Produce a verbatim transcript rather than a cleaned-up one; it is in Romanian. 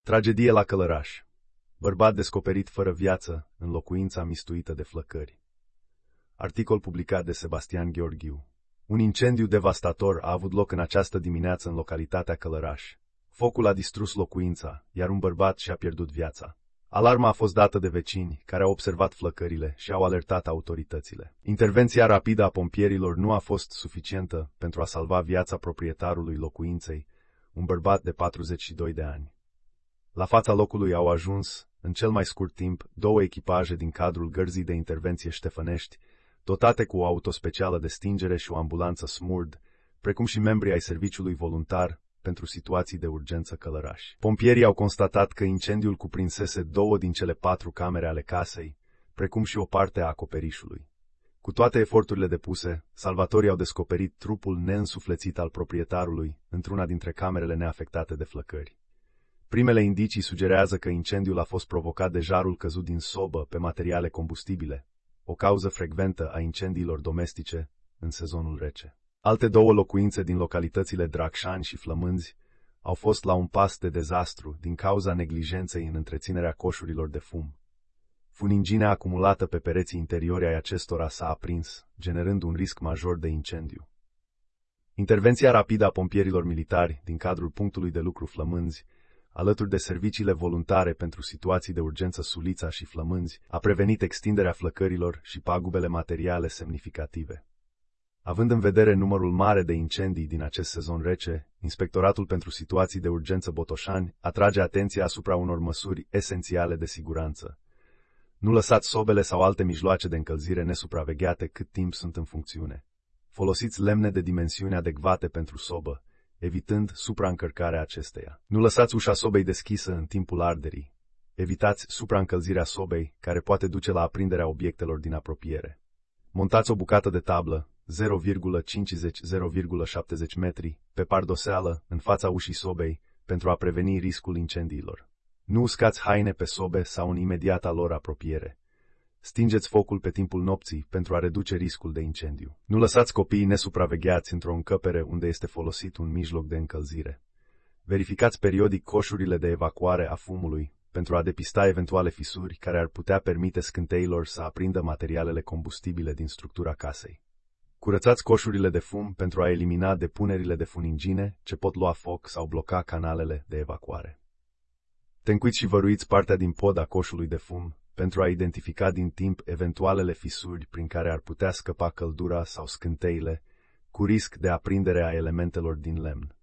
Tragedie la Călăraș. Bărbat descoperit fără viață în locuința mistuită de flăcări. Articol publicat de Sebastian Gheorghiu. Un incendiu devastator a avut loc în această dimineață în localitatea Călăraș. Focul a distrus locuința, iar un bărbat și-a pierdut viața. Alarma a fost dată de vecini, care au observat flăcările și au alertat autoritățile. Intervenția rapidă a pompierilor nu a fost suficientă pentru a salva viața proprietarului locuinței, un bărbat de patruzeci și doi de ani. La fața locului au ajuns, în cel mai scurt timp, două echipaje din cadrul Gărzii de Intervenție Ștefănești, dotate cu o autospecială de stingere și o ambulanță SMURD, precum și membrii ai serviciului voluntar pentru situații de urgență Călăraș. Pompierii au constatat că incendiul cuprinsese două din cele patru camere ale casei, precum și o parte a acoperișului. Cu toate eforturile depuse, salvatorii au descoperit trupul neînsuflețit al proprietarului într-una dintre camerele neafectate de flăcări. Primele indicii sugerează că incendiul a fost provocat de jarul căzut din sobă pe materiale combustibile, o cauză frecventă a incendiilor domestice în sezonul rece. Alte două locuințe din localitățile Dracșani și Flămânzi au fost la un pas de dezastru din cauza neglijenței în întreținerea coșurilor de fum. Funinginea acumulată pe pereții interiori ai acestora s-a aprins, generând un risc major de incendiu. Intervenția rapidă a pompierilor militari din cadrul punctului de lucru Flămânzi, alături de serviciile voluntare pentru situații de urgență Sulița și Flămânzi, a prevenit extinderea flăcărilor și pagubele materiale semnificative. Având în vedere numărul mare de incendii din acest sezon rece, Inspectoratul pentru Situații de Urgență Botoșani atrage atenția asupra unor măsuri esențiale de siguranță. Nu lăsați sobele sau alte mijloace de încălzire nesupravegheate cât timp sunt în funcțiune. Folosiți lemne de dimensiuni adecvate pentru sobă, evitând supraîncărcarea acesteia. Nu lăsați ușa sobei deschisă în timpul arderii. Evitați supraîncălzirea sobei, care poate duce la aprinderea obiectelor din apropiere. Montați o bucată de tablă, zero virgulă cincizeci - zero virgulă șaptezeci metri, pe pardoseală, în fața ușii sobei, pentru a preveni riscul incendiilor. Nu uscați haine pe sobe sau în imediata lor apropiere. Stingeți focul pe timpul nopții pentru a reduce riscul de incendiu. Nu lăsați copiii nesupravegheați într-o încăpere unde este folosit un mijloc de încălzire. Verificați periodic coșurile de evacuare a fumului pentru a depista eventuale fisuri care ar putea permite scânteilor să aprindă materialele combustibile din structura casei. Curățați coșurile de fum pentru a elimina depunerile de funingine ce pot lua foc sau bloca canalele de evacuare. Tencuiți și văruiți partea din pod a coșului de fum pentru a identifica din timp eventualele fisuri prin care ar putea scăpa căldura sau scânteile, cu risc de aprindere a elementelor din lemn.